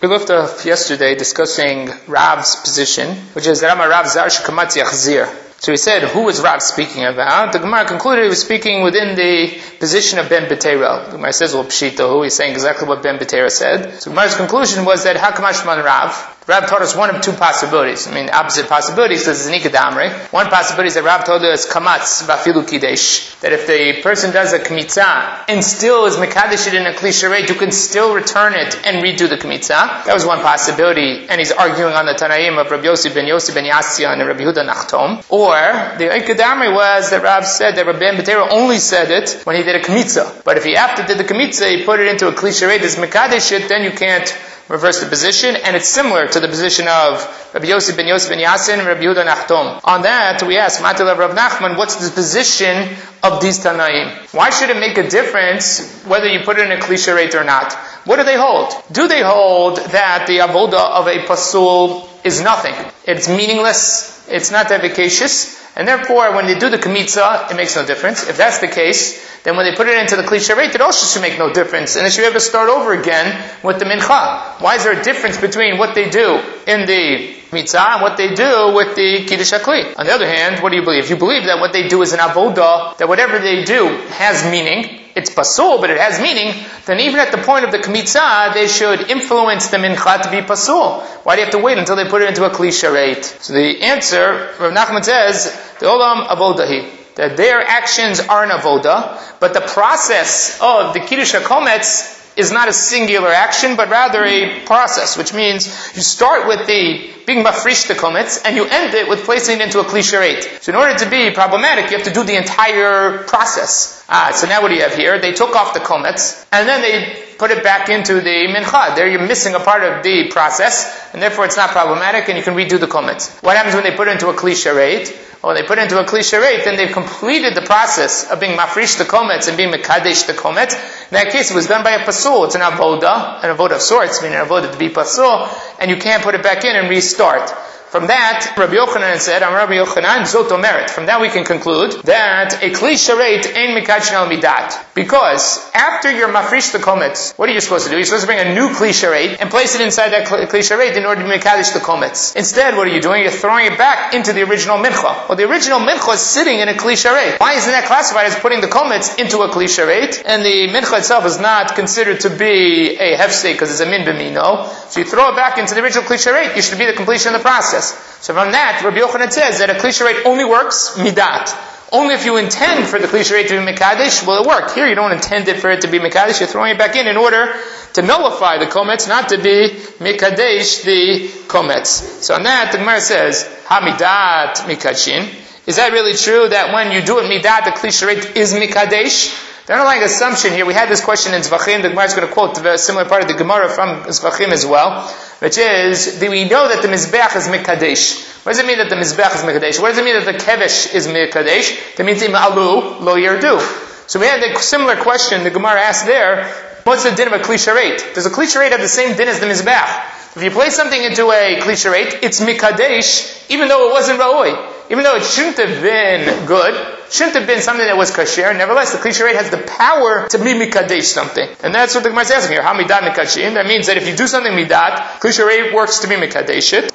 We left off yesterday discussing Rav's position, which is Rama Rav Zarsh Kamatz Yachzir. So he said, who was Rav speaking about? The Gemara concluded he was speaking within the position of Ben Betera. The Gemara says, well, Pshito, he's saying exactly what Ben Betera said. So Gemara's conclusion was that Hakamashman Rav taught us one of two possibilities. Opposite possibilities, this is Nikadamre. One possibility is that Rav told us Kamatz Vafilu Kidesh. That if the person does a Kmitza and still is Mekadesh it in a Kli Shareit, you can still return it and redo the Kmitza. That was one possibility. And he's arguing on the Tanaim of Rabbi Yossi ben Yassia and Rabbi Yehuda Nachtom. Or the Nikadamre was that Rav said that Rabbi Ben Betera only said it when he did a Kmitza. But if he after did the Kmitza, he put it into a Kli Shareit as Mekadesh it, then you can't reverse the position, and it's similar to the position of Rabbi Yossi ben Yassin and Rabbi Yehuda Nachtom. On that, we ask, Matil of Rav Nachman, what's the position of these Tanaim? Why should it make a difference whether you put it in a Kli Shareit or not? What do they hold? Do they hold that the avoda of a pasul is nothing? It's meaningless, it's not efficacious, and therefore when they do the Kmitza, it makes no difference. If that's the case, then when they put it into the Kli Shareit, it also should make no difference. And they should be able to start over again with the Mincha. Why is there a difference between what they do in the Mitzah and what they do with the Kiddush HaKli? On the other hand, what do you believe? If you believe that what they do is an avodah, that whatever they do has meaning, it's pasul, but it has meaning, then even at the point of the Kmitza, they should influence the Mincha to be pasul. Why do you have to wait until they put it into a Kli Shareit? So the answer, Rav Nachman says, the Olam Avodahi, that their actions are an avoda, but the process of the Kiddush HaKometz is not a singular action, but rather a process, which means you start with the being mafrish the kometz, and you end it with placing it into a Kli Shareit. So in order to be problematic, you have to do the entire process. So now what do you have here? They took off the kometz, and then they put it back into the mincha. There you're missing a part of the process, and therefore it's not problematic, and you can redo the kometz. What happens when they put it into a Kli Shareit? When they put it into a Kli Shareit, then they've completed the process of being mafrish the kometz and being mekadesh the kometz. In that case, it was done by a pasul. It's an avoda of sorts, meaning an avoda to be pasul, and you can't put it back in and restart. From that, Rabbi Yochanan said, I'm Rabbi Yochanan, Zot Omeret. From that we can conclude that a Kli Shareit ain't mikadeshin al midat. Because after you're mafrish the kometz, what are you supposed to do? You're supposed to bring a new Kli Shareit and place it inside that Kli Shareit in order to mikadesh the kometz. Instead, what are you doing? You're throwing it back into the original mincha. Well, the original mincha is sitting in a Kli Shareit. Why isn't that classified as putting the kometz into a Kli Shareit? And the mincha itself is not considered to be a hefsek because it's a min b'mino. So you throw it back into the original Kli Shareit, you should be the completion of the process. So from that, Rabbi Yochanan says that a Kli Shareit only works midat. Only if you intend for the Kli Shareit to be mekadesh will it work. Here you don't intend it for it to be mekadesh, you're throwing it back in order to nullify the kometz, not to be mekadesh the kometz. So on that, the Gemara says, ha-midat mikadeshin. Is that really true that when you do it midat, the Kli Shareit is mekadesh? The underlying assumption here, we had this question in Zvachim, the Gemara is going to quote a similar part of the Gemara from Zvachim as well, which is, we know that the Mizbeach is Mekadesh. What does it mean that the Mizbeach is Mekadesh? What does it mean that the Kevesh is Mekadesh? That means Im Alu Lo Yerdu. So we had a similar question the Gemara asked there, what's the din of a Kli Shareit? Does a Kli Shareit have the same din as the Mizbeach? If you place something into a Kli Shareit, it's Mekadesh, even though it wasn't Ra'oi. Even though it shouldn't have been good, shouldn't have been something that was kasher, nevertheless the Kli Shareit has the power to be mikadesh something. And that's what the Gemara is asking here. How midat mikadeshin? That means that if you do something midat, Kli Shareit works to be mikadesh it.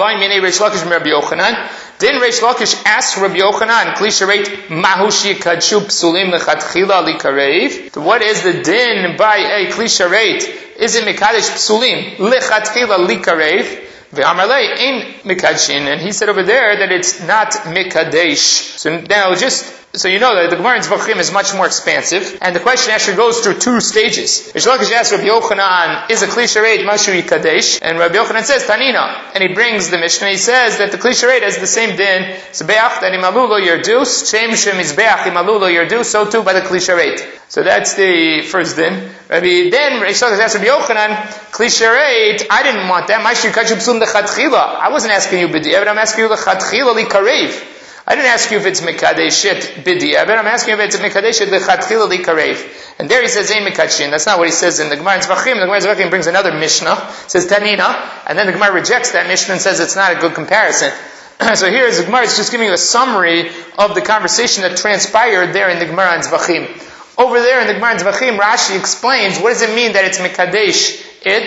Then Reish Lakish asks Rabbi Yochanan, Kli Shareit mahu shikadshu psulim lechatchila likarev. What is the din by a Kli Shareit? Is it mikadesh psulim lechatchila likarev? V'amarlei ain't mikadeshin, and he said over there that it's not mikadesh. So now so you know that the Gemara in Zvachim is much more expansive, and the question actually goes through two stages. Reish Lakish asks Rabbi Yochanan, is a Kli Shareit mashu yikadesh? And Rabbi Yochanan says, Tanina. And he brings the Mishnah, he says that the Kli Shareit has the same din, Zbeach, that imalu lo yerdu, shem mizbeach imalu lo yerdu, so too by the Kli Shareit. So that's the first din. Then Reish Lakish asks Rabbi Yochanan, Kli Shareit, I didn't want that, mashu yikadshu psum lechatchila. I wasn't asking you b'di'evet, I'm asking you lechatchila likarev. I didn't ask you if it's Mekadeshit B'di'evet, I'm asking you if it's Mekadeshit L'chatchila L'karev. And there he says, Ein Mekadeshin. That's not what he says in the Gemara in Zvachim. The Gemara in Zvachim brings another Mishnah, says Tanina, and then the Gemara rejects that Mishnah and says it's not a good comparison. So here is the Gemara is just giving you a summary of the conversation that transpired there in the Gemara in Zvachim. Over there in the Gemara in Zvachim, Rashi explains, what does it mean that it's Mekadesh it?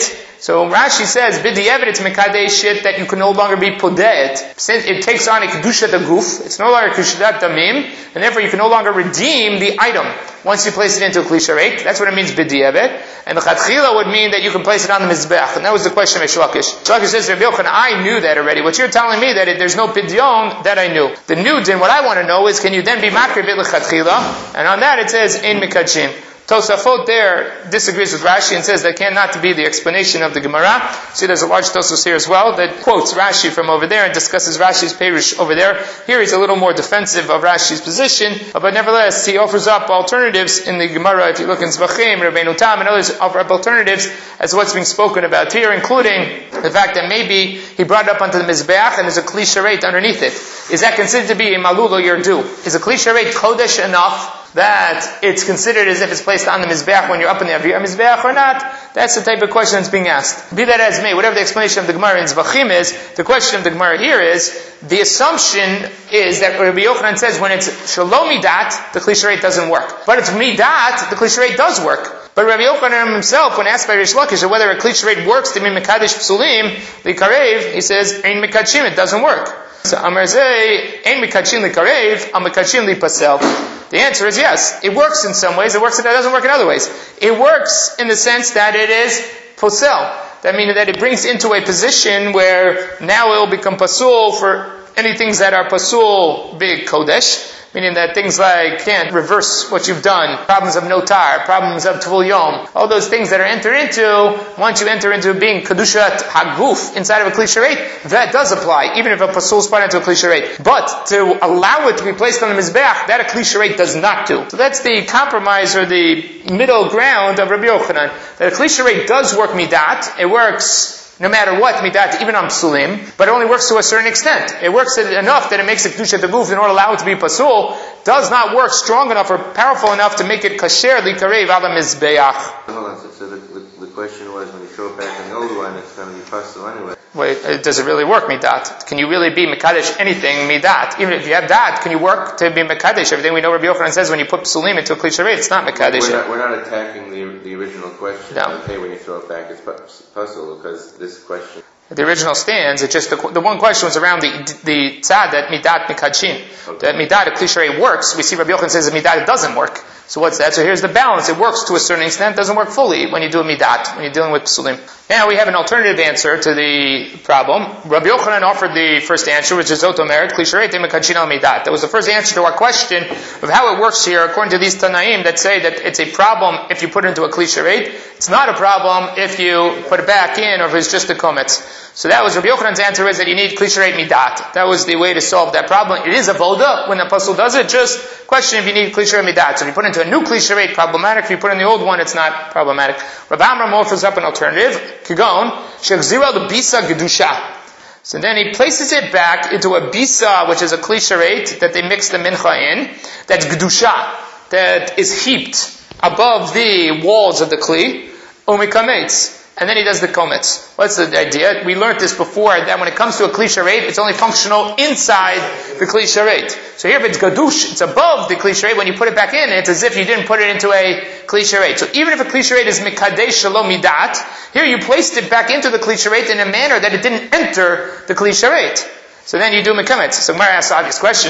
So Rashi says, b'di'evet, it's mekadesh shit that you can no longer be podeet. Since it takes on a kedushat aguf, it's no longer kedushat damim, and therefore you can no longer redeem the item once you place it into a kli sharet. That's what it means b'di'evet. And the chatchila would mean that you can place it on the mizbeach. And that was the question of Shlakish. Shlakish says, Rabbi Yochanan, I knew that already. What you're telling me that there's no pidyon, that I knew. The new din, what I want to know is, can you then be makrib it l'chatchila? And on that it says, in mikachim. Tosafot there disagrees with Rashi and says that cannot be the explanation of the Gemara. See, there's a large Tosafos here as well that quotes Rashi from over there and discusses Rashi's Perush over there. Here he's a little more defensive of Rashi's position, but nevertheless he offers up alternatives in the Gemara. If you look in Zvachim, Rabbeinu Tam, and others offer up alternatives as to what's being spoken about here, including the fact that maybe he brought it up onto the Mizbeach and there's a Kli Sharet underneath it. Is that considered to be a Malul or Yerdu? Is a Kli Sharet Kodesh enough that it's considered as if it's placed on the Mizbeach when you're up in the Aviyah Mizbeach or not? That's the type of question that's being asked. Be that as may, whatever the explanation of the Gemara in Zvachim is, the question of the Gemara here is, the assumption is that Rabbi Yochanan says when it's Shalom Midat, the Kli Sharet doesn't work. But it's Midat, the Kli Sharet does work. But Rabbi Yochanan himself, when asked by Rish Lakish whether a Kli Sharet works to be Mekadesh Psulim, Likarev, he says, Ein Mekachim, it doesn't work. So Amar Zeh, Ein Mekachim Likarev, Am Mekachim Lipasel. The answer is yes. It works in some ways. It doesn't work in other ways. It works in the sense that it is posel. That means that it brings into a position where now it will become pasul for any things that are pasul big kodesh. Meaning that things like can't reverse what you've done, problems of notar, problems of tvul yom, all those things that are entered into, once you enter into being kedushat haguf inside of a kli sharet, that does apply, even if a pasul is put into a kli sharet. But to allow it to be placed on the mizbeach, that a kli sharet does not do. So that's the compromise or the middle ground of Rabbi Yochanan. That a kli sharet does work midat, it works no matter what, midat, even on psulim, but it only works to a certain extent. It works enough that it makes it kedushat aguf in order to allow it to be pasul, does not work strong enough or powerful enough to make it kasher likarev ala mizbeach. So the question was, when you throw it back in the old one, it's going to be pasul anyway. Wait, does it really work, midat? Can you really be mekadesh anything, midat? Even if you have that, can you work to be mekadesh? Everything we know Rabbi Yochanan says when you put psulim into a kli sharet, it's not mekadesh. We're not attacking the original question. No. Okay, when you throw it back, it's pasul, because this question... The original stands, it's just the one question was around the tzad that midat mikadshim. Okay. That midat, a kli sharet works. We see Rabbi Yochanan says that midat, it doesn't work. So what's that? So here's the balance. It works to a certain extent, doesn't work fully when you do a midat, when you're dealing with psulim. Now we have an alternative answer to the problem. Rabbi Yochanan offered the first answer, which is otomeret, kli sharet mikadshim al midat. That was the first answer to our question of how it works here, according to these Tanaim that say that it's a problem if you put it into a kli sharet. It's not a problem if you put it back in or if it's just a kometz. So that was Rabbi Yochanan's answer, is that you need kli sharet midat. That was the way to solve that problem. It is a voda when the apostle does it. Just question if you need kli sharet midat. So if you put it into a new kli sharet, problematic. If you put it in the old one, it's not problematic. Rabbi Amram offers up an alternative. Kigon shechzira lebisa gedusha. So then he places it back into a bisa, which is a kli sharet that they mix the mincha in. That's gedusha, that is heaped above the walls of the kli. Umikametz. And then he does the kometz. What's the idea? We learned this before, that when it comes to a kli sharet, it's only functional inside the kli sharet. So here if it's gadush, it's above the kli sharet. When you put it back in, it's as if you didn't put it into a kli sharet. So even if a kli sharet is mikadesh shalom midat, here you placed it back into the kli sharet in a manner that it didn't enter the kli sharet. So then you do mekametz. So Gemara asks the obvious question.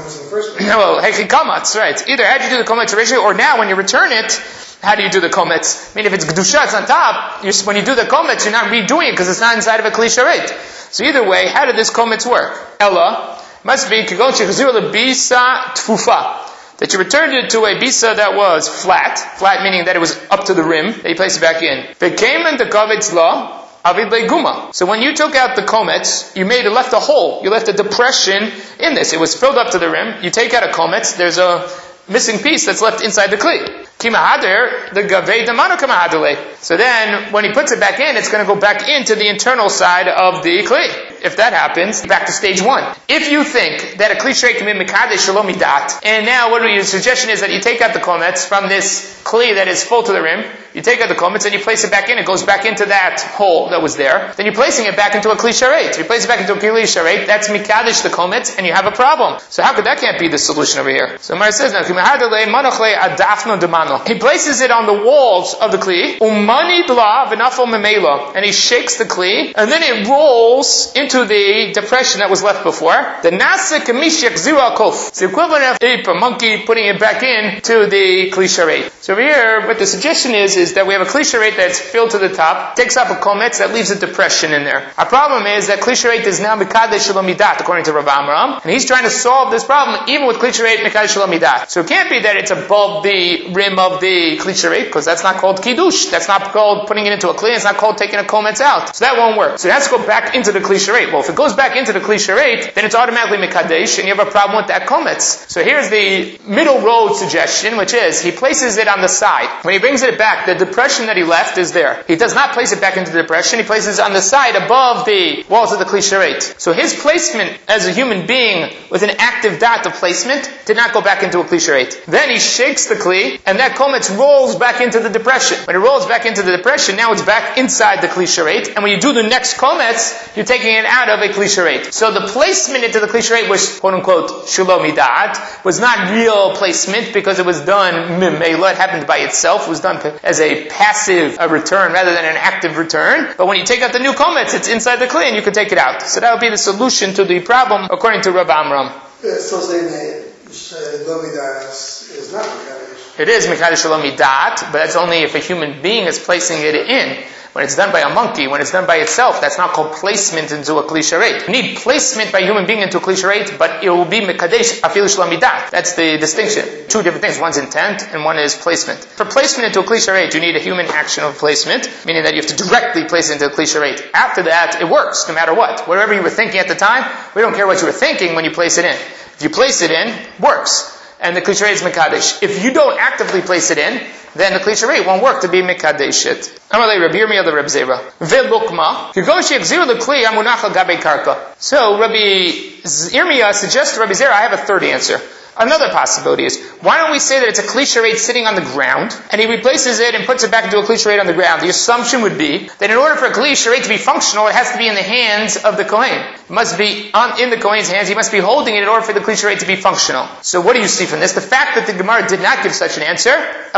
Well, hekikamatz, right. Either how do you do the kometz originally, or now when you return it, how do you do the kometz? I mean, if it's gedusha, it's on top. When you do the kometz, you're not redoing it because it's not inside of a kli sharet. So either way, how did this kometz work? Ella must be kigon shechzir lebisa tfufa, that you returned it to a bisa that was flat meaning that it was up to the rim. That you place it back in. Became in the kometz law. So when you took out the kometz, you left a hole. You left a depression in this. It was filled up to the rim. You take out a kometz, there's a missing piece that's left inside the kli. Kimahader, the gavei damano kamahadele. So then, when he puts it back in, it's going to go back into the internal side of the kli. If that happens, back to stage one. If you think that a kli sharet can be mekadesh shalom midat, and now what your suggestion is that you take out the kometz from this kli that is full to the rim, you take out the kometz and you place it back in, it goes back into that hole that was there, then you're placing it back into a kli sharet. You place it back into a kli sharet, that's mekadesh the kometz, and you have a problem. So how could that can't be the solution over here? So Mar says now, Kimahadele manochle adafno deman. Kano. He places it on the walls of the Kli, Umani Bla V'nafal Memela, and he shakes the Kli, and then it rolls into the depression that was left before. The Nasa Kamishyak Zira Kof. It's the equivalent of a monkey putting it back in to the Kli Sharet. So over here, what the suggestion is that we have a Kli Sharet that's filled to the top, takes up a kometz, that leaves a depression in there. Our problem is that Kli Sharet is now Mekadesh Shalom Midat, according to Rav Amram, and he's trying to solve this problem even with Kli Sharet Mekadesh Shalom Midat. So it can't be that it's above the rim of the Kli Sharet, because that's not called Kiddush. That's not called putting it into a Kli, it's not called taking a kometz out. So that won't work. So it has to go back into the Kli Sharet. Well, if it goes back into the Kli Sharet, then it's automatically Mekadesh, and you have a problem with that kometz. So here's the middle road suggestion, which is, he places it on the side. When he brings it back, the depression that he left is there. He does not place it back into the depression, he places it on the side above the walls of the Kli Sharet. So his placement as a human being with an active dot of placement did not go back into a Kli Sharet. Then he shakes the Kli, and that kometz rolls back into the depression. When it rolls back into the depression, now it's back inside the Kli Sharet, and when you do the next kometz, you're taking it out of a Kli Sharet. So the placement into the Kli Sharet was, quote unquote, Shalom Midat, was not real placement because it was done mimela, it happened by itself, it was done as a passive return rather than an active return. But when you take out the new kometz, it's inside the Kli and you can take it out. So that would be the solution to the problem according to Rav Amram. So saying Shalom Midat is not Mekadesh. It is Mekadesh Shalom Midat, but that's only if a human being is placing it in. When it's done by a monkey, when it's done by itself, that's not called placement into a Kli Sharet. You need placement by a human being into a Kli Sharet, but it will be Mekadesh Afilu Shalom Midat. That's the distinction. Two different things. One's intent and one is placement. For placement into a Kli Sharet, you need a human action of placement, meaning that you have to directly place it into a Kli Sharet. After that, it works, no matter what. Whatever you were thinking at the time, we don't care what you were thinking when you place it in. If you place it in, works. And the Kli Sharet is Mekadesh. If you don't actively place it in, then the Kli Sharet won't work to be Mekadesh it. Amalei Rabbi Yirmiyah the Reb Zera. Ve'lukma. Kigoshi exil the Kli amunach al gabe karka. So Rabbi Yirmiyah suggests to Rabbi Zera, I have a third answer. Another possibility is, why don't we say that it's a Kli Sharet sitting on the ground, and he replaces it and puts it back into a Kli Sharet on the ground? The assumption would be that in order for a Kli Sharet to be functional, it has to be in the hands of the Kohen. It must be in the Kohen's hands, he must be holding it in order for the Kli Sharet to be functional. So what do you see from this? The fact that the Gemara did not give such an answer,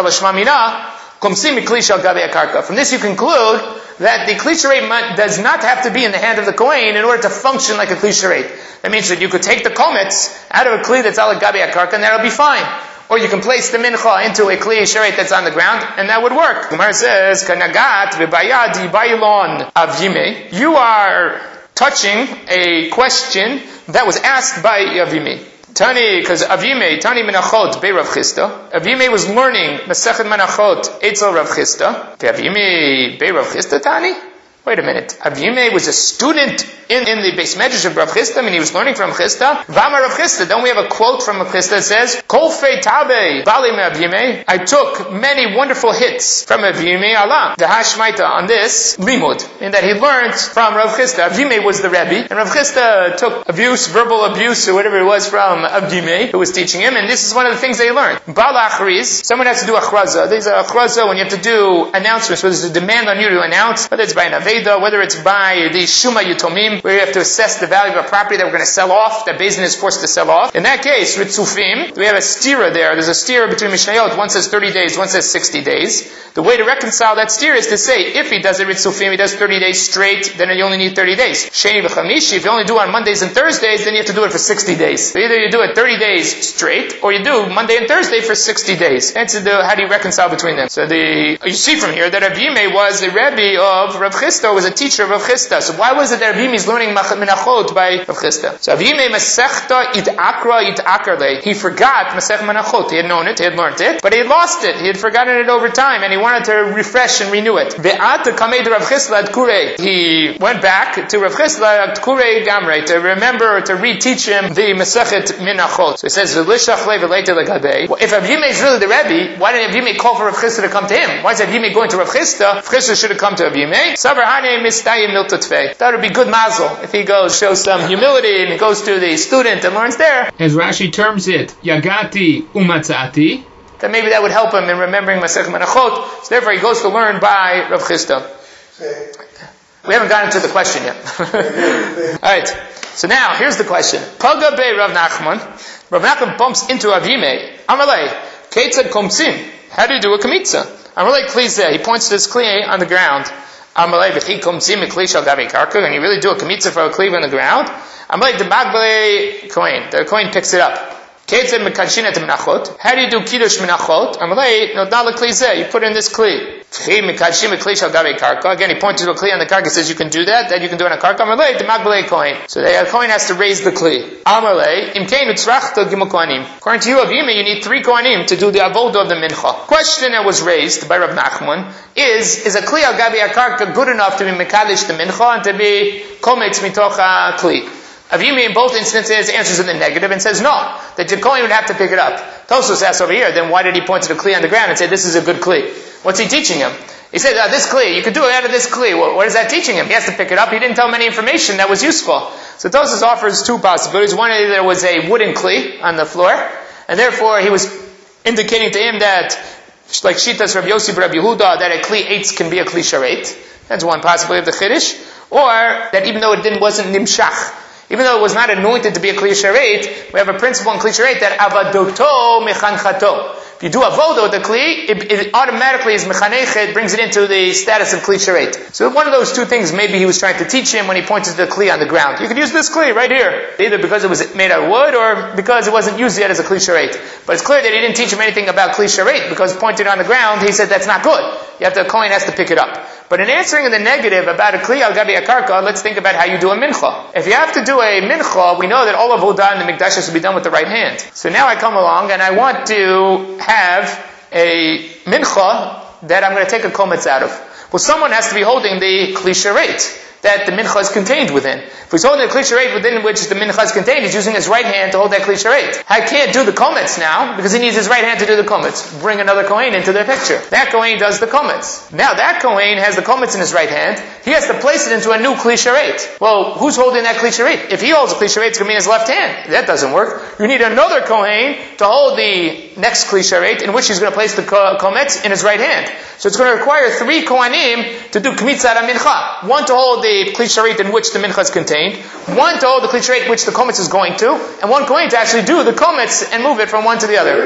from this you conclude that the Kli Sharet does not have to be in the hand of the Kohen in order to function like a Kli Sharet. That means that you could take the kometz out of a Kli that's al gabe akarka and that'll be fine. Or you can place the mincha into a Kli Sharet that's on the ground and that would work. Gemara says, Kanagat v'bayadi bailon avyime. You are touching a question that was asked by Avime. Tani, because Avime, Tani Menachot, Bei Rav Chisda. Avime was learning Masechet Menachot, Eitzel Rav Chisda. Avime, Bei Rav Chisda, Tani? Wait a minute. Avime was a student in the base medrash of Rav Chisda, and he was learning from Chisda. Vama Rav Chisda. Don't we have a quote from Rav Chisda that says, Kol fei tabe bali me Avime. I took many wonderful hits from Avime Allah. The Hashmaita on this limud, in that he learned from Rav Chisda. Avime was the Rebbe, and Rav Chisda took abuse, verbal abuse, or whatever it was from Avime, who was teaching him, and this is one of the things they learned. Bal achriz, someone has to do achraza. There's a achraza when you have to do announcements, where there's a demand on you to announce, whether it's by an Aveda, whether it's by the Shuma Yutomim, where you have to assess the value of a property that we're going to sell off, that Beis Din is forced to sell off. In that case, Ritzufim, we have a stira there. There's a stira between Mishnayot. One says 30 days, one says 60 days. The way to reconcile that stira is to say, if he does it Ritzufim, he does 30 days straight, then you only need 30 days. Sheni v'chamishi, if you only do it on Mondays and Thursdays, then you have to do it for 60 days. So either you do it 30 days straight, or you do Monday and Thursday for 60 days. That's how do you reconcile between them? So you see from here that Avime was the Rebbe of Rav Chisda, was a teacher of Rav Chisda. So why was it that Avime is learning Menachot by Rav Chisda? So Avime Masechta it akarle. He forgot Masech Menachot. He had known it, he had learned it, but he had lost it. He had forgotten it over time, and he wanted to refresh and renew it. Ve'at kamei Rav Chisda at Kurei. He went back to Rav Chisda at Kurei Gamrei to remember, to reteach him the Masechet Menachot. So he says, if Avime is really the Rebbe, why didn't Avime call for Rav Chisda to come to him? Why is Avime going to Rav Chisda? Rav Chisda should have come to Avime. That would be good mazel if he goes, shows some humility, and he goes to the student and learns there. As Rashi terms it, Yagati umatzati. Then maybe that would help him in remembering Masech Menachot. So therefore he goes to learn by Rav Chisda. We haven't gotten to the question yet. Alright, so now here's the question. Paga be Rav Nachman. Rav Nachman bumps into Avime. Amalei, Ketzad Komtzin. How do you do a kamitza? Amalei klizeh. He points to this kli on the ground. Amalei v'chikum zim kli shal gavi karka. And you really do a kamitza for a kli on the ground. Amalei demagbele kohen. The kohen picks it up. How do you do kiddush menachot? Amalei nodala klizeh. You put in this kli. Again, he points to a kli on the karka. Says you can do that. That you can do it on a karka. Amalei demagbele kohen. So the kohen has to raise the kli. Amalei imkein utzrachta gimel kohanim. According to you, Avime, you need 3 kohanim to do the avodah of the mincha. Question that was raised by Rav Nachman is a kli al gabi akarka good enough to be mekadesh the mincha and to be kometz mitoch a kli? Avime in both instances answers in the negative and says no, that the kohen would have to pick it up. Tosfos asks over here, then why did he point to the kli on the ground and say this is a good kli? What's he teaching him? He said, this kli, you could do it out of this kli. Well, what is that teaching him? He has to pick it up. He didn't tell him any information that was useful. So Tosfos offers 2 possibilities. One is there was a wooden kli on the floor, and therefore he was indicating to him that, like Shitas Rabbi Yossi Rabbi Yehuda, that a kli eitz can be a kli sharet. That's one possibility of the chiddush. Or that even though it wasn't nimshach, even though it was not anointed to be a kli sharet, we have a principle in kli sharet that avadoto mechanchato. If you do avodah with the kli, it automatically is mechanechet, brings it into the status of kli sharet. So one of those 2 things maybe he was trying to teach him when he pointed to the kli on the ground. You could use this kli right here, either because it was made out of wood or because it wasn't used yet as a kli sharet. But it's clear that he didn't teach him anything about kli sharet because pointed on the ground, he said that's not good. The kohen has to pick it up. But in answering in the negative about a kli al gabi akarka, let's think about how you do a mincha. If you have to do a mincha, we know that all of avodah in the mikdash has to be done with the right hand. So now I come along and I want to have a mincha that I'm going to take a kometz out of. Well, someone has to be holding the kli sharet that the mincha is contained within. If he's holding the kli sharet within which the mincha is contained, he's using his right hand to hold that kli sharet. I can't do the kometz now because he needs his right hand to do the kometz. Bring another kohen into the picture. That kohen does the kometz. Now that kohen has the kometz in his right hand. He has to place it into a new kli sharet. Well, who's holding that kli sharet? If he holds the kli sharet, it's going to be in his left hand. That doesn't work. You need another kohen to hold the next kli sharet in which he's going to place the kometz in his right hand. So it's going to require 3 kohanim to do kmitzat mincha. One to hold the kli sharet in which the mincha is contained, one to hold the kli sharet which the kometz is going to, and one kohen to actually do the kometz and move it from one to the other.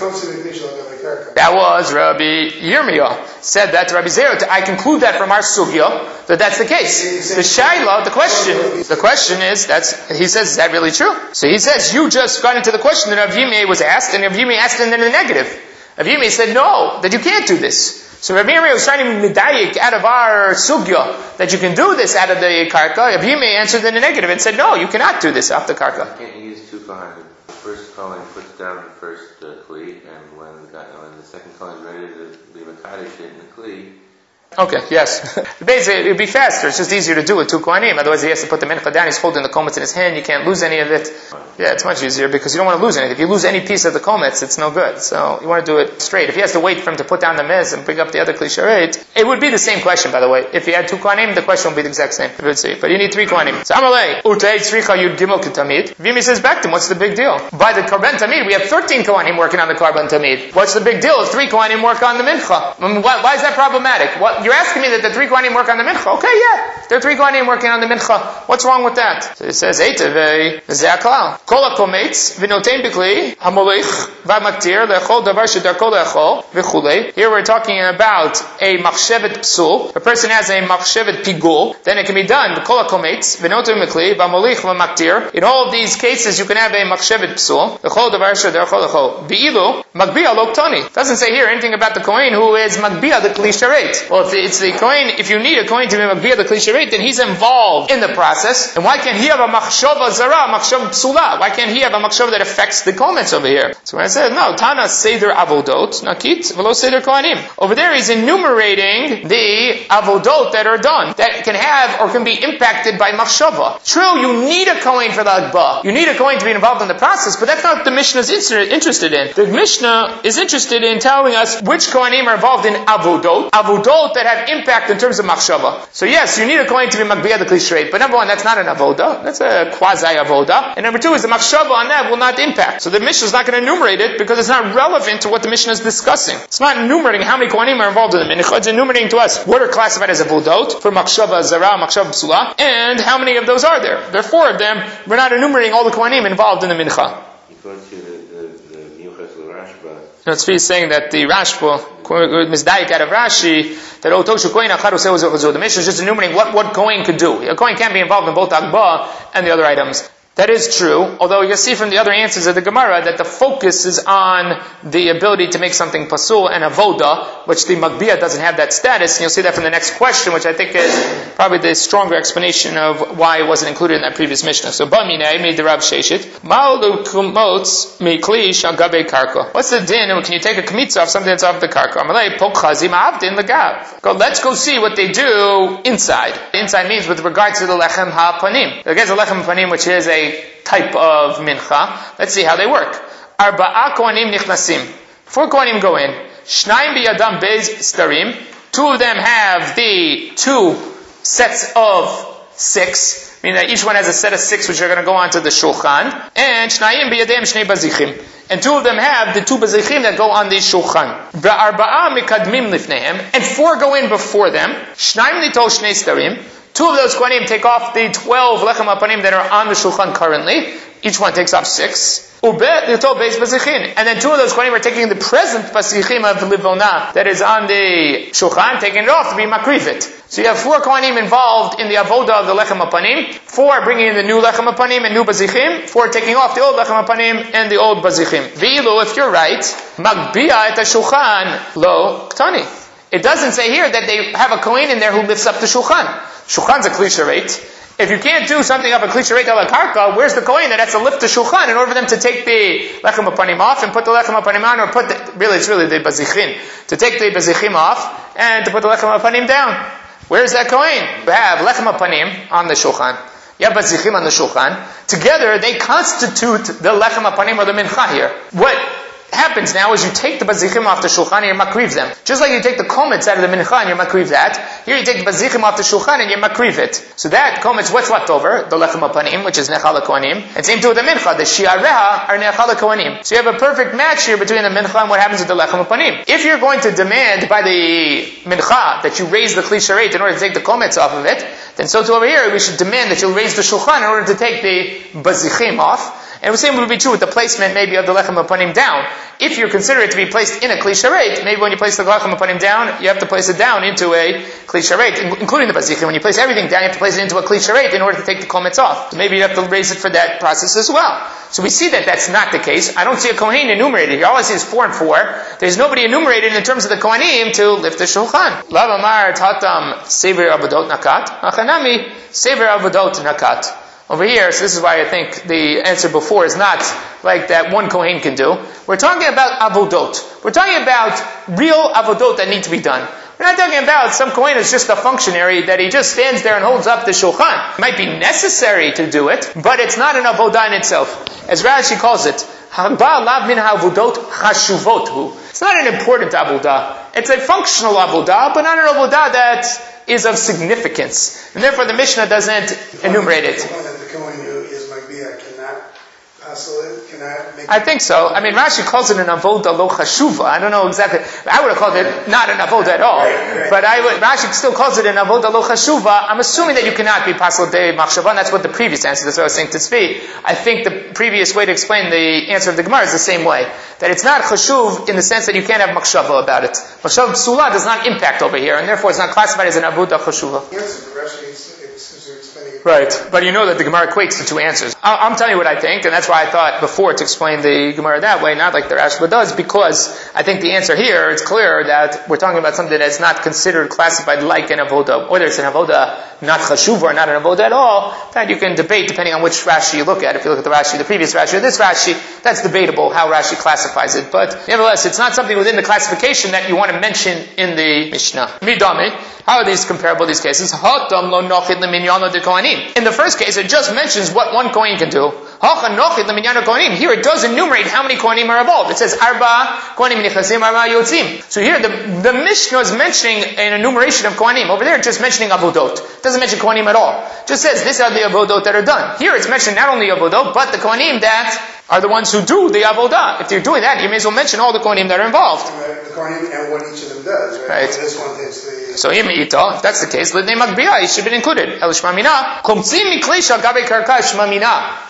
That was Rabbi Yirmiyah. Said that to Rabbi Zera. I conclude that from our sugya that that's the case. The shaila, the question is, he says, is that really true? So he says, you just got into the question that Rav Yirmiyah was asked, and Rav Yirmiyah asked it in the negative. Rav Yirmiyah said, no, that you can't do this. So Rabbi Yirmiyah was trying to medayik out of our sugya that you can do this out of the karka. Rabbi Yirmiyah answered in the negative and said, no, you cannot do this off the karka. You can't use 2 kohanim. The first kohen puts down the first kli, and when the second kohen is ready to be mekadesh in the kli. Okay, yes. Basically, it would be faster. It's just easier to do with 2 kohanim. Otherwise, he has to put the mincha down. He's holding the kometz in his hand. You can't lose any of it. Yeah, it's much easier because you don't want to lose anything. If you lose any piece of the kometz, it's no good. So you want to do it straight. If he has to wait for him to put down the mez and bring up the other kli sharet, it would be the same question, by the way. If you had 2 kohanim, the question would be the exact same. But you need 3 kohanim. So Amalei, Utei Tzricha Yud Gimel Ketamid. Vimi says back to him, what's the big deal? By the Karban Tamid, we have 13 kohanim working on the Karban Tamid. What's the big deal if 3 kohanim work on the mincha? Why is that problematic? You're asking me that the 3 kohanim work on the mincha. Okay, yeah. There are 3 kohanim working on the mincha. What's wrong with that? So it says, Eitevei, Ze'aklal. Kol ha-kometz, v'notein b'kli, ha-molich, v'maktir, le'echol davar shedarko le'echol, v'chulei. Here we're talking about a machshevet psul. A person has a machshevet pigul. Then it can be done. Kol ha-kometz, v'notein b'kli, v'molich, v'maktir. In all of these cases, you can have a machshevet psul. Le'echol davar shedarko le'echol. V'ilu, magbiya lo ktoni. Doesn't say here anything about the kohen who is magbiya the kli sharet. Well, it's the kohen, if you need a kohen to be magbiya the kli sharet, then he's involved in the process. And why can't he have a machshava zara, machshava psula? Why can't he have a machshava that affects the kometz over here? So when I said, no, Tana seder avodot, nakit, velo seder kohanim. Over there he's enumerating the avodot that are done, that can have or can be impacted by machshava. True, you need a kohen for the agba. You need a kohen to be involved in the process, but that's not what the Mishnah is interested in. The Mishnah is interested in telling us which kohanim are involved in avodot that have impact in terms of machshava. So yes, you need a kohen to be magbiya the kli sharet, but number one, that's not an avoda, that's a quasi avoda, and number two is the machshava on that will not impact. So the Mishnah is not going to enumerate it because it's not relevant to what the Mishnah is discussing. It's not enumerating how many kohanim are involved in the mincha. It's enumerating to us what are classified as avodot for machshava zara, machshava psula, and how many of those are there. There are 4 of them. We're not enumerating all the kohanim involved in the mincha. According to the Yuchas L'Rashba, Tzvi is saying that the Rashba, Mizdayik out of Rashi, that Otoshu Kohen Acharu Sehu. The Mishnah is just enumerating what Kohen could do. A Kohen can't be involved in both Agbah and the other items. That is true, although you can see from the other answers of the Gemara that the focus is on the ability to make something pasul and avoda, which the Magbiya doesn't have that status, and you'll see that from the next question, which I think is probably the stronger explanation of why it wasn't included in that previous Mishnah. So, Baminei made the Rav Sheshit, Ma'ulu kumotz mikli shagabe karka. What's the din, and can you take a kmitza off something that's off the karka? Amalei pokchazi ma'avdin legav. Let's go see what they do inside. Inside means with regards to the lechem ha'panim. Against the lechem ha'panim, which is a type of mincha. Let's see how they work. Arba'a kohanim nichnasim. 4 kohanim go in. Shnayim biyadam bez starim. 2 of them have the 2 sets of 6. Meaning that each one has a set of 6 which are going to go onto the shulchan. And shnayim biyadam shnei bazichim. And 2 of them have the 2 bazichim that go on the shulchan. Ba'arba'a mikadmim lifnehem. And 4 go in before them. Shnayim litol shnei starim. 2 of those kohanim take off the 12 lechem hapanim that are on the shulchan currently. Each one takes off 6. Ubet litol beis bazichin. And then 2 of those kohanim are taking the present bazichim of the livona that is on the shulchan, taking it off to be makrivit. So you have 4 kohanim involved in the avoda of the lechem hapanim. 4 bringing in the new lechem hapanim and new bazichim. 4 taking off the old lechem hapanim and the old bazichim. V'ilu, if you're right, magbiya et shulchan lo ktani. It doesn't say here that they have a kohen in there who lifts up the shulchan. Shulchan's a kli shareit. If you can't do something of a kli shareit ala karka, where's the kohen that has to lift the shulchan in order for them to take the lechem hapanim off and put the lechem hapanim on, or put it's really the bazichin, to take the bazichim off and to put the lechem hapanim down? Where's that kohen? You have lechem hapanim on the shulchan. You have bazichim on the shulchan. Together, they constitute the lechem hapanim or the mincha here. What happens now is you take the bazichim off the shulchan and you makriv them. Just like you take the kometz out of the mincha and you makriv that, here you take the bazichim off the shulchan and you makriv it. So that kometz, what's left over? The lechem hapanim, which is nechal kohanim. And same too with the mincha. The shiareha are nechal kohanim. So you have a perfect match here between the mincha and what happens with the lechem hapanim. If you're going to demand by the mincha that you raise the kli shareit in order to take the kometz off of it, then so too over here we should demand that you raise the shulchan in order to take the bazichim off. And the same would be true with the placement maybe of the lechem hapanim down. If you consider it to be placed in a kli shareit, maybe when you place the lechem hapanim down, you have to place it down into a kli shareit, including the bazichim. When you place everything down, you have to place it into a kli shareit in order to take the kometz off. So maybe you have to raise it for that process as well. So we see that that's not the case. I don't see a kohen enumerated here. All I see is 4 and 4. There's nobody enumerated in terms of the kohanim to lift the shulchan. Lav amar tatam sever avadot nakat, achanami sever avadot nakat. Over here, so this is why I think the answer before is not like that one kohen can do. We're talking about avodot. We're talking about real avodot that need to be done. We're not talking about some kohen who's just a functionary that he just stands there and holds up the shulchan. It might be necessary to do it, but it's not an avodah in itself. As Rashi calls it, it's not an important avodah. It's a functional avodah, but not an avodah that is of significance. And therefore the Mishnah doesn't enumerate it. I think so. I mean, Rashi calls it an avodah lo chashuva. I don't know exactly. I would have called it not an avodah at all. But Rashi still calls it an avodah lo chashuva. I'm assuming that you cannot be pasal de machshava, and that's what the previous answer, that's what I was saying to Tzvi. I think the previous way to explain the answer of the Gemara is the same way. That it's not chashuv in the sense that you can't have machshava about it. Machshava psula does not impact over here, and therefore it's not classified as an avodah chashuva. Right, but you know that the Gemara equates the 2 answers. I'm telling you what I think, and that's why I thought before to explain the Gemara that way, not like the Rashba does, because I think the answer here, it's clear that we're talking about something that's not considered classified like an avodah, whether it's an avodah not chashuv or not an avodah at all, that you can debate depending on which Rashi you look at. If you look at the Rashi, the previous Rashi, or this Rashi, that's debatable how Rashi classifies it, but nevertheless, it's not something within the classification that you want to mention in the Mishnah. Midame, how are these comparable, these cases? In the first case, it just mentions what one kohen can do. Here it does enumerate how many kohanim are involved. It says, Arba kohanim nichasim, Arba yotzim. So here the Mishnah is mentioning an enumeration of kohanim. Over there it's just mentioning avodot. It doesn't mention kohanim at all. It just says, these are the avodot that are done. Here it's mentioning not only avodot, but the kohanim that are the ones who do the avodah. If you're doing that, you may as well mention all the kohanim that are involved. The kohanim and what each of them does, right? This one takes the... So if that's the case, l'nei magbiya, it should be included. El shmamina, kumtzim mikleisha gabe karka shmamina.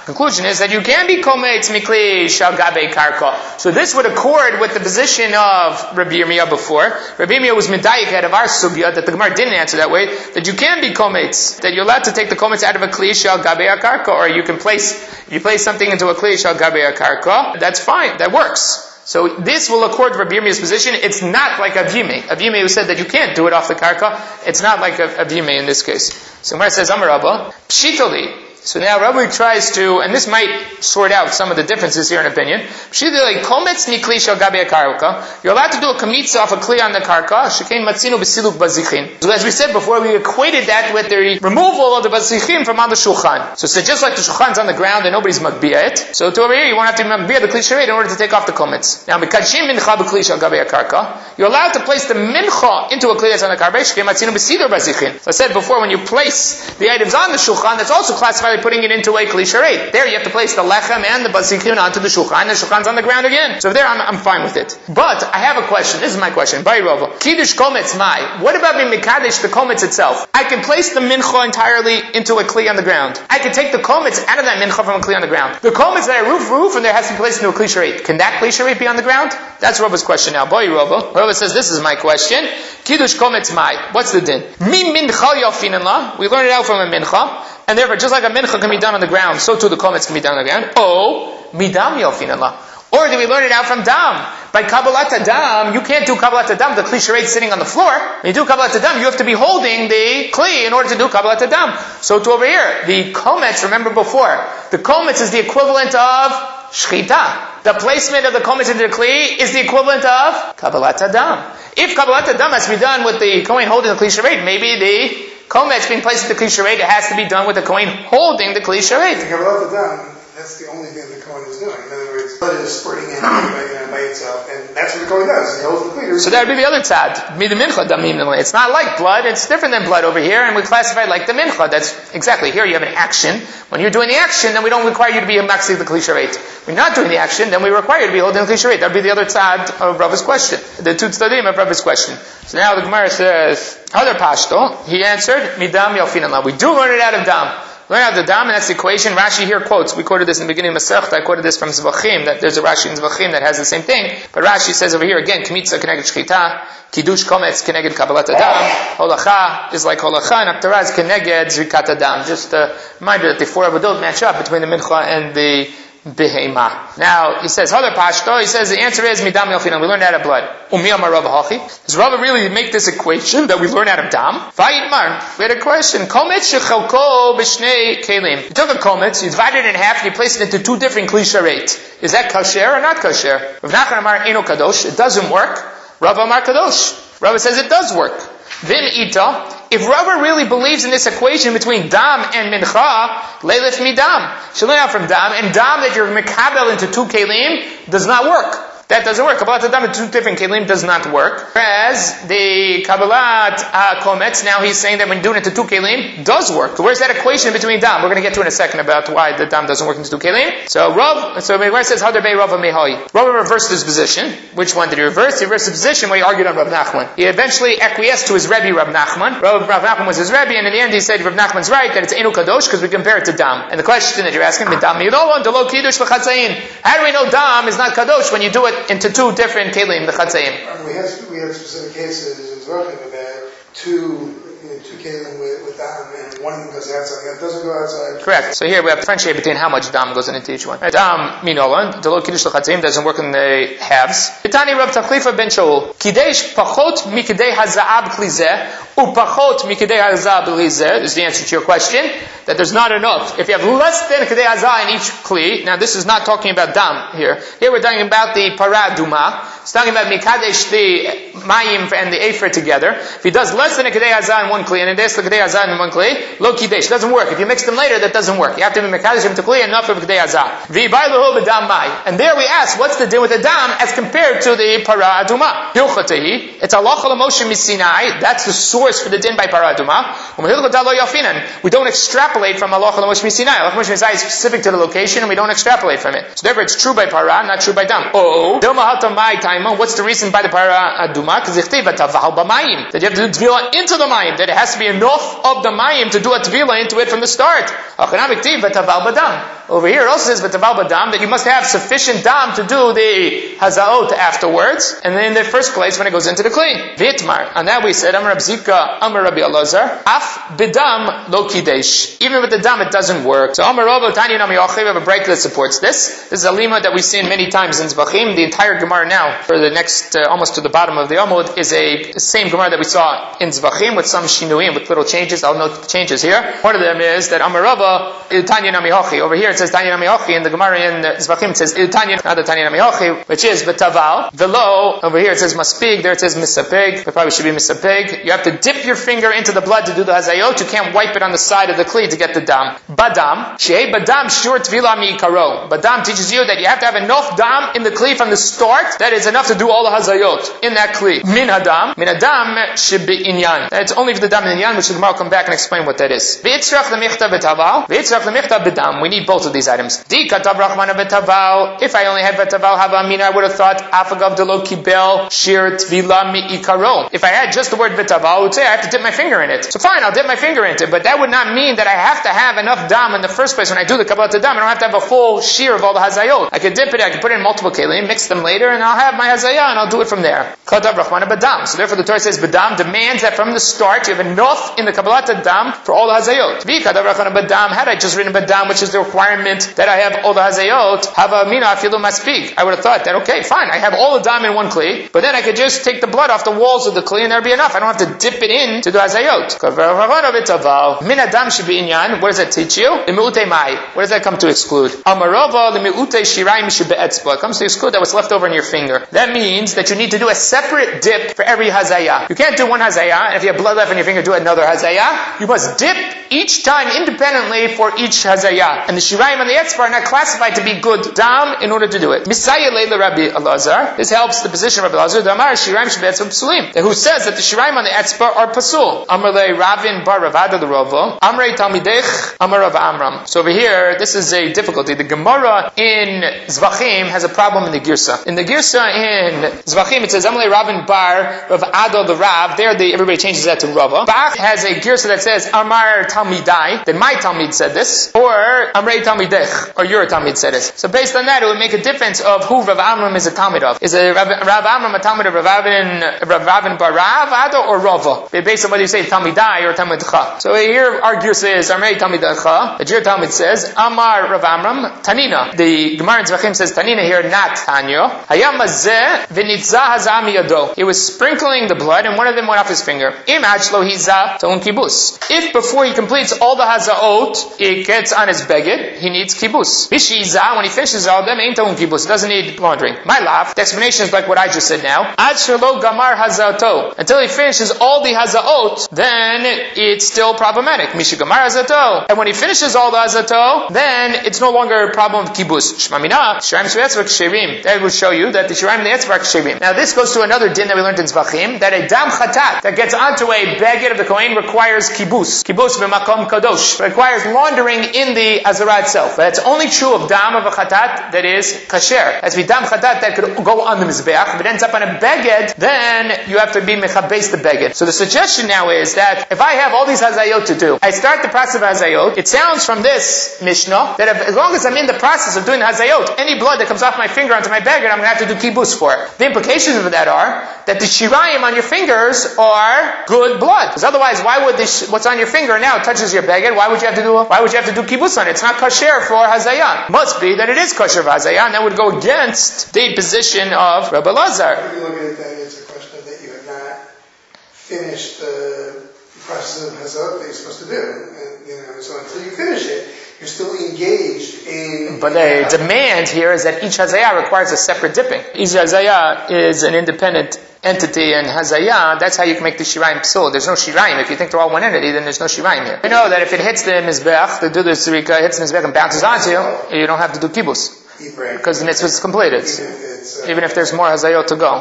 Conclusion is that you can be kometz mikli shal gabe karka. So this would accord with the position of Rabbi Yirmiyah before. Rabbi Yirmiyah was medayik out of our sugya, that the Gemara didn't answer that way, that you can be kometz, that you're allowed to take the kometz out of a kli shal gabe karka, or you place something into a kli shal gabe karka, that's fine, that works. So this will accord Rabbi Yirmiyah's position. It's not like Avime. Avime who said that you can't do it off the karka. It's not like Avime in this case. So Gemara says, Amar Rabba, Pshitoli. So now Rabbi tries to, and this might sort out some of the differences here in opinion. Pshitoli, kometz mikli shal gabe karka. You're allowed to do a kamitza off a kli on the karka. Shekein matzinu b'siluk bazichin. So as we said before, we equated that with the removal of the bazichin from on the shulchan. So it's just like the shulchan's on the ground and nobody's magbiya it. So to over here, you won't have to magbiya the kli shareit in order to take off the kometz. Now, mikadshim mincha b'kli shal gabe karka. You're allowed to place the mincha into a kli that's on the karka. Shekein matzinu b'siluk bazichin. So I said before, when you place the items on the shulchan, that's also classified putting it into a kli shareit. There you have to place the lechem and the bazikin onto the shulchan. The shulchan's on the ground again. So there I'm fine with it. But I have a question. This is my question. Bai Rova. Kiddush kometz mai. What about being mikadesh the kometz itself? I can place the mincha entirely into a kli on the ground. I can take the kometz out of that mincha from a kli on the ground. The kometz that I roof and there has to be placed into a kli shareit. Can that kli shareit be on the ground? That's Rova's question now. Bai Rova. Rova says this is my question. Kiddush kometz mai. What's the din? Mi mincha yafin la. We learn it out from a mincha. And therefore, just like a mincha can be done on the ground, so too the kometz can be done on the ground. Oh, midam yofin Allah. Or do we learn it out from dam? By kabbalat dam, you can't do kabbalat dam, the kli shareit sitting on the floor. When you do kabbalat dam, you have to be holding the kli in order to do kabbalat dam. So to over here, the kometz, remember before, the kometz is the equivalent of shchita. The placement of the kometz into the kli is the equivalent of kabbalat dam. If kabbalat dam has to be done with the kohen holding the kli shareit, maybe the kometz being placed in the kli shareit, it has to be done with the kohen holding the kli shareit. That's the only thing the kohen is doing. In other words, blood is spreading in by itself, and that's what the kohen does. He holds the kli. So that would be the other tzad. It's not like blood. It's different than blood over here, and we classify it like the mincha. That's exactly here. You have an action. When you're doing the action, then we don't require you to be a maxi the kli shareit. When you're not doing the action, then we require you to be holding the kli shareit. That would be the other tzad of Rava's question. The two tzadim of Rava's question. So now the Gemara says, Other pashto, he answered, midam yalfin Allah. We do learn it out of dam. Learn out of the dam, and that's the equation. Rashi here quotes. We quoted this in the beginning of Masechta. I quoted this from Zvachim, that there's a Rashi in Zvachim that has the same thing. But Rashi says over here again, Kmitza keneged shchita, Kiddush kometz keneged kabbalat adam, Holacha is like Holacha, and Aptara is keneged zrikat adam. Just a reminder that the four Avodot match up between the Mincha and the Behema. Now, he says, Hadar Pashto, he says the answer is Midam Yalfina, we learn out of blood. Umiyamar Rabba Hachi. Does Rabba really make this equation that we learn out of dam? Vayitmar, we had a question. Kometz shechalko b'shnei kelim. You took a kometz, you divided it in half, and you placed it into two different kli shareit. Is that kasher or not kasher? Rav Nachman Amar Eino Kadosh, it doesn't work. Rabba Amar Kadosh. Rabba says it does work. Vim ita, if Rabba really believes in this equation between dam and mincha, leilif midam. She'll learn out from dam, and dam that you're mekabel into two kelim does not work. That doesn't work. Kabbalat Adam into two different kelim does not work. Whereas the Kabbalat Kometz, now he's saying that when doing it to two kelim, does work. So where's that equation between dam? We're going to get to in a second about why the dam doesn't work into two kelim. So where it says Hadar Bei Rav Mehoi, Rav reversed his position. Which one did he reverse? He reversed the position where he argued on Rav Nachman. He eventually acquiesced to his Rebbe Rav Nachman. Rav Nachman was his Rebbe, and in the end he said Rav Nachman's right that it's Einu Kadosh because we compare it to dam. And the question that you're asking, Midam Yidolon Delo Kiddush L'Chatzayin. How do we know dam is not Kadosh when you do it into two different kelim, the chatzayim? We have specific cases in Zvachim about two kelim with dam, and one goes outside, the other doesn't go outside. Correct. So here we have to differentiate between how much dam goes into each one. Dam minolan, the lo kiddush l'chatzayim doesn't work in the halves. Bitani Rav Tachlifa ben Shaul, kidesh pachot mikidei haza'ab klizeh, upachot mikidei haza'ab klizeh, is the answer to your question, that there's not enough. If you have less than kidei haza'ah in each kli, now this is not talking about dam here. Here we're talking about the paraduma. It's talking about mikadesh, the mayim and the efer together. If he does less than a kidei haza'ah in one kli, and it is the kidei haza'ah in one kli, lo kidesh, doesn't work. If you mix them later, that doesn't work. You have to be mikadesh into kli and not for kidei haza'ah. V'yibayluhu b'dam mai. And there we ask, what's the deal with the dam as compared to the para aduma? Hilchatehi, it's halacha l'Moshe misinai. That's the source for the din by para aduma. We don't extrapolate from halacha l'Moshe misinai. Halacha l'Moshe misinai is specific to the location, and we don't extrapolate from it. So therefore, it's true by para, not true by dam. Oh, what's the reason by the para aduma? Because that you have to do tefillah into the mayim, that it has has to be enough of the mayim to do a tvila into it from the start. Over here it also says v'taval badam that you must have sufficient dam to do the hazaot afterwards, and then in the first place when it goes into the kli. V'itmar. On that we said, Amar Rab Zika, Amar Rabbi Elazar, af bidam lo kidesh. Even with the dam it doesn't work. So Amar Rabbi Tanya Nami Yochei, we have a break that supports this. This is a lima that we've seen many times in Zvachim. The entire Gemara now, for the next, almost to the bottom of the Amud, is the same Gemara that we saw in Zvachim with some shinuim, with little changes. I'll note the changes here. One of them is that Amar Rabba, Tanya Nami Yochei. Over here it says Tanya Nami Yochei, in the Gemara in Zvachim it says Tanya, not the Tanya Nami Yochei, which is B'taval. Velo, over here it says Maspig, there it says Misapig. It probably should be Misapig. You have to dip your finger into the blood to do the hazayot. You can't wipe it on the side of the kli to get the dam. Badam, Shei Badam Shur Tvila Mi Karo. Badam teaches you that you have to have enough dam in the kli from the start that is enough to do all the hazayot in that kli. Min Adam should be inyan. That's only for the dam in inyan, which the Gemara will come back and explain what that is. V'yitzrach l'michta b'taval, v'yitzrach l'michta b'dam. We need both of these items. Di katav rachmana b'taval. If I only had b'taval hava amina, I would have thought afagav delo kibel shir tvila mi ikaro. If I had just the word b'taval, I would say I have to dip my finger in it. So fine, I'll dip my finger into it, but that would not mean that I have to have enough dam in the first place when I do the kabbalat dam. I don't have to have a full shear of all the hazayot. I could dip it, I could put it in multiple kelim, mix them later, and I'll have my hazayah, and I'll do it from there. Katav rachmana b'dam. So therefore the Torah says b'dam demands that from the start you have enough in the kabbalat dam for all the hazayot. Katav rachmana b'dam. Had I just written b'dam, which is the requirement that I have all the hazayot, hava mina afilu maspik. I would have thought that, okay, fine, I have all the dam in one kli, but then I could just take the blood off the walls of the kli and there'd be enough. I don't have to dip it in to do hazayot. Min adam should be inyan. What does that teach you? L'mi'utei mai. What does that come to exclude? Amarova l'mi'utei shiraim shebe'etzba. It comes to exclude that what's left over in your finger. That means that you need to do a separate dip for every hazayah. You can't do one hazayah, and if you have blood left in your finger, do another hazayah. You must dip each time independently for each hazayah. And the shiraim and the etzba are not classified to be good dam in order to do it. Misaya leila Rabbi Elazar. This helps the position of Rabbi Elazar. Damar shiraim shebe'etzba psulim. Who says that the shiraim on the etzba are pasul. Amrle Ravin bar Ravada the Rava. Amrei Talmidech Amar Rav Amram. So over here, this is a difficulty. The Gemara in Zvachim has a problem in the Girsa. In the Girsa in Zvachim, it says Amrei Ravin bar Rav Ado the Rav. There, everybody changes that to Rava. Bach has a Girsa that says Amar Talmidai. Then my Talmid said this, or Amrei Talmidech, or your Talmid said it. So based on that, it would make a difference of who Rav Amram is a Talmid of. Is Rav Amram a Talmid of Rav Ravin bar Rav Ado or Rava? Based on whether you say Talmidai or Talmidcha. So here our Girsa is Amrei Talmidcha. The Jir Talmid says Amar Rav Amram Tanina. The Gemara in Zvachim says Tanina here, not Tanya. Hayam mazeh v'nitzah hazam yado. He was sprinkling the blood and one of them went off his finger. Im achlo hiza ta'un kibus. If before he completes all the hazaot, it gets on his beged, he needs kibus. Bishiza, when he finishes all of them, ain't ta'un kibus. It doesn't need laundering. My laugh. The explanation is like what I just said now. Ad shelo gamar hazato. Until he finishes all the hazaot, then it's still problematic. Mishigamar hazato. And when he finishes all the hazato, then it's no longer a problem of kibus. Shmamina, shiraim shebetzva ksherim. That will show you that the shiraim and the etzva are ksherim. Now this goes to another din that we learned in Zvachim, that a dam chatat that gets onto a beged of the kohen requires kibus. Kibus b'makom kadosh. It requires laundering in the azara itself. But it's only true of dam of a chatat that is kasher. As we dam chatat that could go on the mizbeach, if it ends up on a beged, then you have to be mechabes the beged. So the suggestion now is that if I have all these hazayot to do, I start the process of hazayot. It sounds from this Mishnah that as long as I'm in the process of doing hazayot, any blood that comes off my finger onto my beged, I'm going to have to do kibus for it. The implications of that are that the shirayim on your fingers are good blood. Because otherwise, why would what's on your finger now touches your beged? Why would you have to do kibus on it? It's not kasher for hazayah. Must be that it is kasher for hazayah, and that would go against the position of Rabbi Elazar. If you look at that, it's a question that you have not finished the process of hazayot that you're supposed to do. And, so until you finish it, you're still engaged in... But the demand here is that each hazayah requires a separate dipping. Each hazayah is an independent entity, and hazayah, that's how you can make the shiraim psul. There's no shiraim. If you think they're all one entity, then there's no shiraim here. You know that if it hits the mizbech, the dudu tzurika hits the mizbech and bounces onto you, you don't have to do kibus. Because the mitzvah is completed. Even if there's more hazayot to go.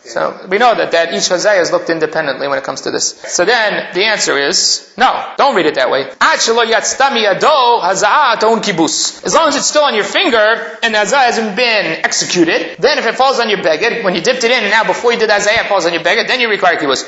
So we know that each Hazaya is looked independently when it comes to this. So then the answer is no, don't read it that way. As long as it's still on your finger and the Hazaya hasn't been executed, then if it falls on your beged, when you dipped it in and now before you did Hazaya it falls on your beged, then you require kibus.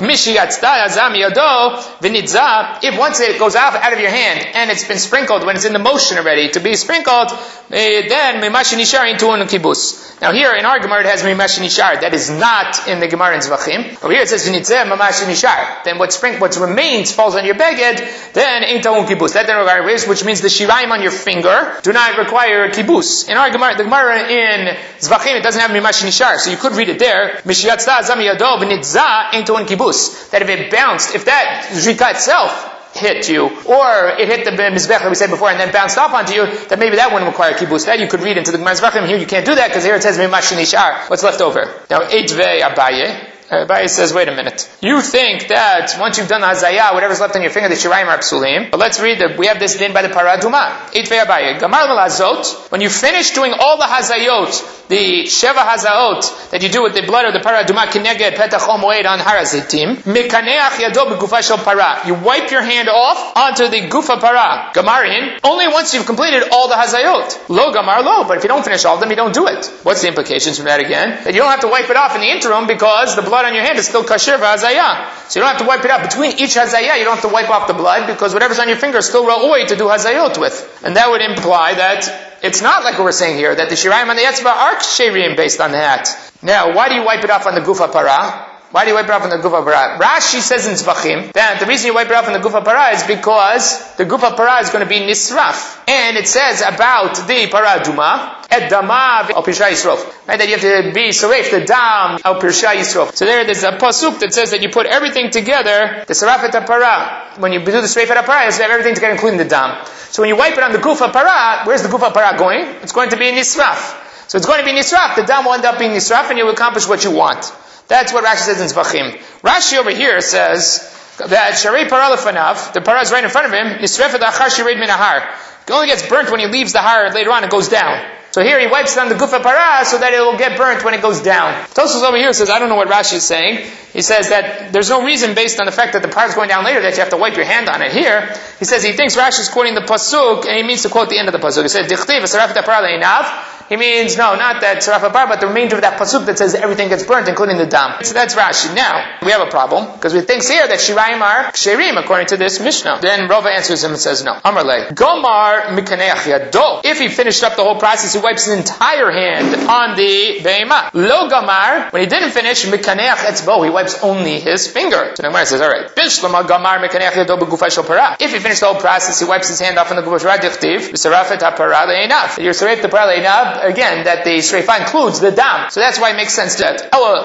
If once it goes out of your hand and it's been sprinkled, when it's in the motion already to be sprinkled, then mimash nishar into un kibus. Now here in our Gemara it has mimash nishar. That is not in the Gemara in Zvachim. Over here it says v'nitzeh mamash nishar. Then what remains falls on your beged, then ain't ta'un kibus. That doesn't require kibus, which means the shiraim on your finger do not require a kibus. In our Gemara, the Gemara in Zvachim, it doesn't have mimash nishar, so you could read it there. Mishiyatzta azam yado v'nitzah ain't ta'un kibus. That if it bounced, if that zrika itself hit you, or it hit the mizbech that we said before and then bounced off onto you, that maybe that wouldn't require kibus. That you could read into the Gemara Zvachim. Here you can't do that because here it says mimash nishar. What's left over? Now, eitvei Abaye. Abaye says, wait a minute. You think that once you've done the hazaya, whatever's left on your finger, the shirayim are psulim. But let's read we have this din by the paraduma. Eitvei Abaye. Gamar melazot. When you finish doing all the hazayot, the sheva hazaot that you do with the blood of the paraduma kineged petach omoed on harazitim, mikaneach yado b'gufa shel para. You wipe your hand off onto the gufa para. Gamarin. Only once you've completed all the hazayot. Lo gamar lo. But if you don't finish all of them, you don't do it. What's the implications from that again? That you don't have to wipe it off in the interim because the blood on your hand is still kasher v'hazaya. So you don't have to wipe it out. Between each hazaya, you don't have to wipe off the blood because whatever's on your finger is still ra'oi to do hazayot with. And that would imply that it's not like what we're saying here, that the shirayim and the etzba are ksherim based on that. Now, why do you wipe it off on the gufa para? Why do you wipe it off on the gufa para? Rashi says in Zvachim that the reason you wipe it off on the gufa para is because the gufa para is going to be nisraf. And it says about the para duma, et dama al pirsha yisrof. Right, that you have to be saref the dam al pirsha yisrof. So there's a pasuk that says that you put everything together, the sarafet para. When you do the sarafet para, you have to have everything together, including the dam. So when you wipe it on the gufa para, where's the gufa para going? It's going to be nisraf. So it's going to be nisraf. The dam will end up being nisraf, and you will accomplish what you want. That's what Rashi says in Zvachim. Rashi over here says that Sharei para lefanav, the para is right in front of him, nisrefet achar shired min ahar. It only gets burnt when he leaves the har later on, it goes down. So here he wipes it on the gufa para so that it will get burnt when it goes down. Tosfos over here says, I don't know what Rashi is saying. He says that there's no reason based on the fact that the para is going down later that you have to wipe your hand on it. Here, he says he thinks Rashi is quoting the pasuk and he means to quote the end of the pasuk. He said, Dichtiv v'sarafet para le'inav. He means, no, not that saraf bar, but the remainder of that pasuk that says everything gets burnt, including the dam. So that's Rashi. Now, we have a problem, because we think here that shirayim are ksherim, according to this Mishnah. Then Rava answers him and says, no. Amarle, Gomar mikaneach yado. If he finished up the whole process, he wipes his entire hand on the be'ema. Lo gamar, when he didn't finish, mikaneach etzbo, he wipes only his finger. So the Gemara says, alright. Bishlama gamar mikaneach yado b'gufa shel para. If he finished the whole process, he wipes his hand off on the gufa shel para, dichtiv, v'sarafet ha'para le'inav. You're saref the para le'inav, again, that the shreifa includes the dam. So that's why it makes sense that well,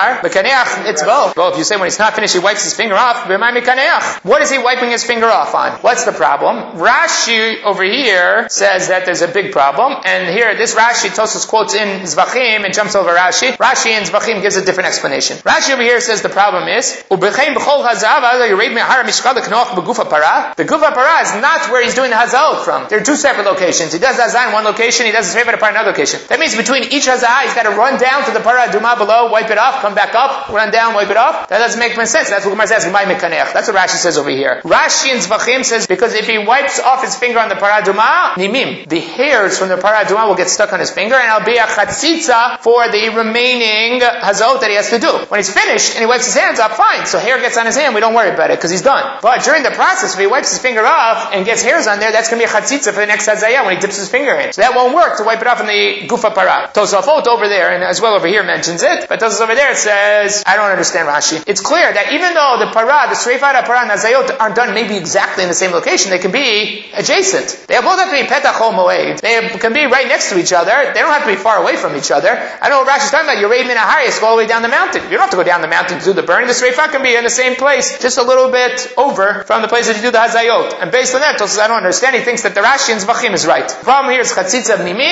if you say when he's not finished, he wipes his finger off, what is he wiping his finger off on? What's the problem? Rashi over here says that there's a big problem, and here, this Rashi, Tosfos quotes in Zvachim and jumps over Rashi. Rashi in Zvachim gives a different explanation. Rashi over here says the problem is, the gufa para is not where he's doing the hazaot from. There are two separate locations. He does the hazah in one location, he does the shreifa in another location. That means between each hazah, he's got to run down to the para duma below, wipe it off, come back up, run down, wipe it off. That doesn't make sense. That's what Gemara says, that's what Rashi says over here. Rashi in Zvachim says, because if he wipes off his finger on the para duma, nimim, the hairs from the para duma will get stuck on his finger, and it'll be a chatzitza for the remaining hazot that he has to do. When he's finished, and he wipes his hands off, fine. So hair gets on his hand, we don't worry about it, because he's done. But during the process, if he wipes his finger off, and gets hairs on there, that's going to be a chatzitza for the next hazayah when he dips his finger in. So that won't work to wipe it off in the gufa para. Tosafot over there, and as well over here mentions it, but Tosafot over there it says, I don't understand Rashi. It's clear that even though the para, the shreifat para and hazayot aren't done maybe exactly in the same location, they can be adjacent. They both have to be petach o moed. They can be right next to each other. They don't have to be far away from each other. I know what Rashi's talking about. Yered min ahayis, go all the way down the mountain. You don't have to go down the mountain to do the burning. The shreifat can be in the same place, just a little bit over from the place that you do the hazayot. And based on that, Tosafot I don't understand. He thinks that the Rashi in Zvachim is right. The problem here is chatzitza of nimin, and Rashi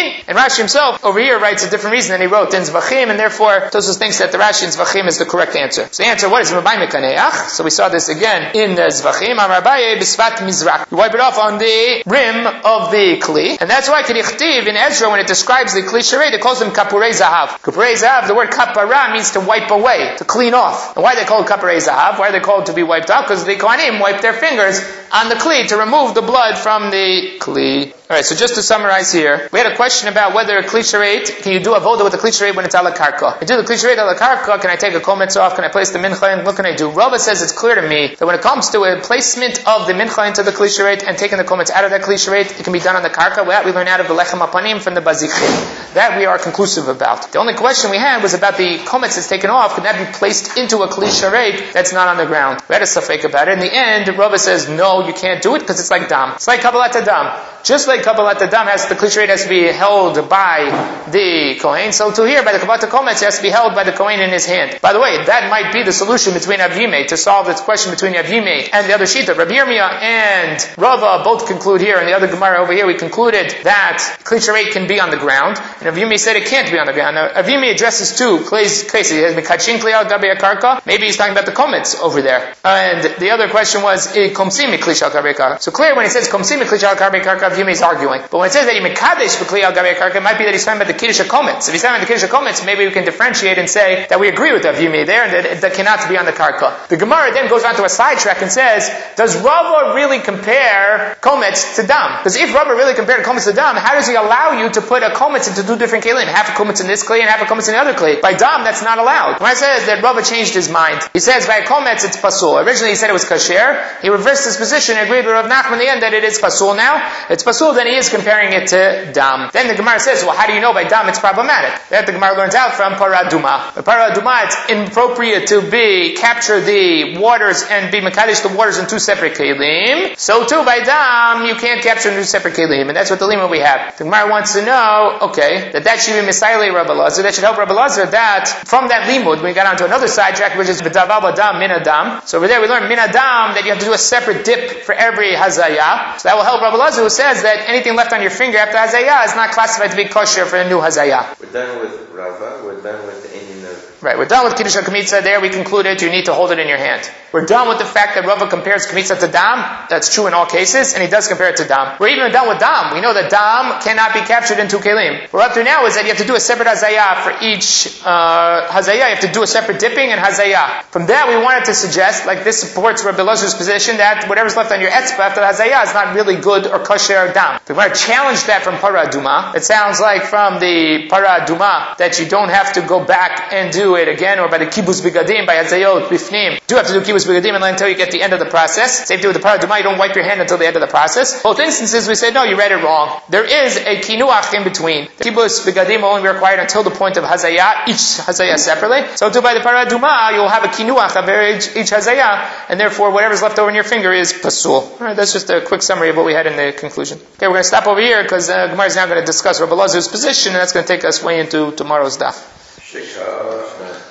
Rashi himself over here writes a different reason than he wrote in Zvachim, and therefore Tosfos thinks that the Rashi in Zvachim is the correct answer. So the answer, what is Rabbi Mekaneach? So we saw this again in Zvachim. Rabbi Bisfat Mizrach. You wipe it off on the rim of the Kli, and that's why Kedichtiv in Ezra, when it describes the Kli Sharei, it calls them Kapurei Zahav. Kapurei Zahav, the word Kapara means to wipe away, to clean off. And why are they called Kapurei Zahav? Why are they called to be wiped off? Because the Kohanim wipe their fingers on the Kli to remove the blood from the Kli. Alright, so just to summarize here, we had a question about whether a Kli Sharei, can you do avoda with a Kli Sharei when it's ala karka? I do the Kli Sharei ala karka, can I take a kometz off, can I place the mincha in, what can I do? Rava says it's clear to me that when it comes to a placement of the mincha into the Kli Sharei and taking the kometz out of that Kli Sharei, it can be done on the karka. That we learn out of the lechem apanim from the bazichim. That we are conclusive about. The only question we had was about the kometz that's taken off, can that be placed into a Kli Sharei that's not on the ground? We had a safek about it. In the end, Rava says, no, you can't do it because it's like dam. It's like kabbalat dam. Just like kabbalat dam the Kli Sharei has to be held by the Kohen, so to here, by the kabbalat kometz, it has to be held by the Kohen in his hand. By the way, that might be the solution between Avimei, to solve this question between Avimei and the other Shita. Rabbi Yirmiyah and Rava both conclude here, and the other Gemara over here, we concluded that Kli Sharei can be on the ground, and Avimei said it can't be on the ground. Now, Avimei addresses two cases. He has Mikachin Kli al Gabi Akarka. Maybe he's talking about the kometz over there. And the other question was, Komsim Kli Shal Gabi Akarka. So clear, when he says Komsim Kli Shal Gabi Akarka, Avimei is arguing. But when it says that he Mekadesh B'Kli al Gabi Akarka, it might be that he's talking about the Kiddush HaKometz. If he's talking about the Kiddush HaKometz, maybe we can differentiate and say that we agree with Avimei there, and that cannot be on the karka. The Gemara then goes on to a sidetrack and says, does Rava really compare kometz to dam? Because if Rava really compared kometz to dam, how does he allow you to put a kometz into two different kelim? Half a kometz in this kli and half a kometz in the other kli. By dam, that's not allowed. When I says that Rava changed his mind, he says by kometz it's pasul. Originally he said it was kasher. He reversed his position and agreed with Rav Nachman in the end that it is pasul now. It's pasul, then he is comparing it to dam. Then the Gemara says, well, how do you know by dam it's problematic? That the Gemara learns out from paraduma. The paraduma, it's inappropriate to capture the waters and be mekadesh the waters in two separate kelim. So too by dam, you can't capture in two separate kelim, and that's what the lima we have. The Gemara wants to know, okay, that should be misayle Rabbi Lazar. That should help Rabbi Lazar. That from that limud, we got onto another sidetrack, which is v'davar badam min adam. So over there we learn min adam that you have to do a separate dip for every hazaya. So that will help Rabbi Lazar, who says that anything left on your finger after hazaya is not classified to be kosher for a new hazaya. We're done with Rava. We're done with the Indian of... Right, we're done with Kiddush HaKamitza. There we concluded you need to hold it in your hand. We're done with the fact that Rava compares Kamitza to dam. That's true in all cases, and he does compare it to dam. We're even done with dam. We know that dam cannot be captured in two kelim. What we're up to now is that you have to do a separate hazaya for each hazaya. You have to do a separate dipping and hazaya. From that, we wanted to suggest, like this supports Rabbi Lazar's position, that whatever's left on your etzbah after the hazaya is not really good or kosher dam. We want to challenge that from paraduma. It sounds like from the paraduma that you don't have to go back and do it again, or by the kibbutz bigadim, by hazayot bifnim. You do have to do kibbutz bigadim until you get the end of the process. Same thing with the paraduma, you don't wipe your hand until the end of the process. Both instances we say, no, you read it wrong. There is a kinuach in between. The kibbutz bigadim will only be required until the point of hazayah, each hazayah separately. So too by the paraduma, you'll have a kinuach of each hazayah, and therefore whatever's left over in your finger is pasul. Alright, that's just a quick summary of what we had in the conclusion. Okay, we're going to stop over here because Gemara is now going to discuss Rabbi Lazar's position, and that's going to take us way into tomorrow's daf.